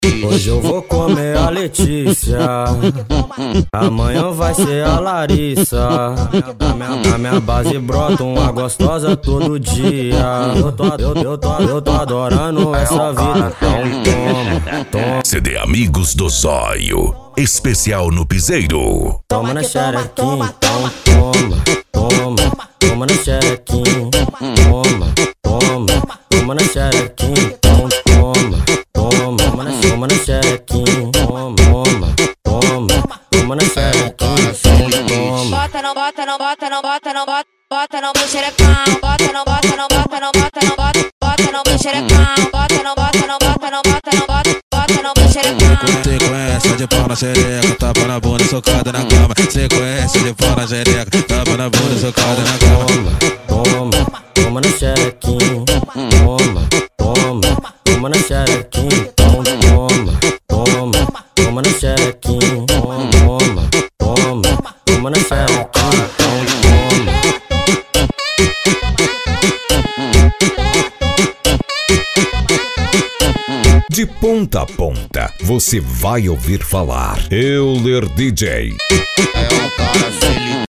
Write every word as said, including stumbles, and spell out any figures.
Hoje eu vou comer a Letícia, amanhã vai ser a Larissa. Na minha, na minha base brota uma gostosa todo dia. Eu tô, eu, eu tô, eu tô adorando essa vida. Então toma, toma. C D Amigos do Zóio, especial no Piseiro. Toma na xerequinha, então toma, toma. Toma na xerequinha, toma, toma. Toma na xerequinha, então toma, toma. Toma na xerequinha, toma, toma, toma. Toma na xerequinha, então toma. Bota, não bota, não bota, não bota, não bota, bota não meu xerecão. Bota, não bota, não bota, não bota, não bota, bota não meu xerecão. Bota, não bota, não bota, não bota, não bota, bota não meu xerecão. Sequência de pau na xereca, tapa na bunda, socada na cama. Sequência de pau na xereca, tapa na bunda, socada na cama. Toma, toma, toma na xerequinha, toma, toma. Toma na xerequinha, então toma, toma. Toma na xerequinha, toma, toma. Toma na xerequinha, então toma. De ponta a ponta, você vai ouvir falar Euler D J. É um cara feliz.